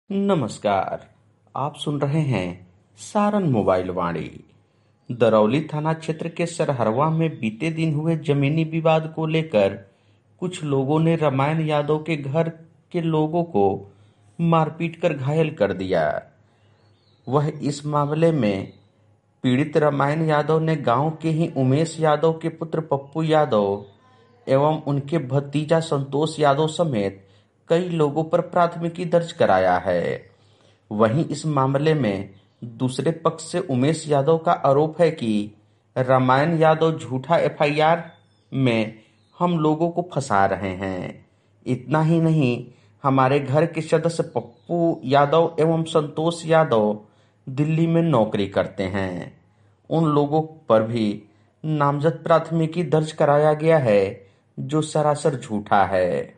नमस्कार। आप सुन रहे हैं सारन मोबाइल वाणी। दरौली थाना क्षेत्र के सरहरवा में बीते दिन हुए जमीनी विवाद को लेकर कुछ लोगों ने रामायण यादव के घर के लोगों को मारपीट कर घायल कर दिया। वह इस मामले में पीड़ित रामायण यादव ने गांव के ही उमेश यादव के पुत्र पप्पू यादव एवं उनके भतीजा संतोष यादव समेत कई लोगों पर प्राथमिकी दर्ज कराया है। वहीं इस मामले में दूसरे पक्ष से उमेश यादव का आरोप है कि रामायण यादव झूठा एफआईआर में हम लोगों को फंसा रहे हैं। इतना ही नहीं, हमारे घर के सदस्य पप्पू यादव एवं संतोष यादव दिल्ली में नौकरी करते हैं। उन लोगों पर भी नामजद प्राथमिकी दर्ज कराया गया है, जो सरासर झूठा है।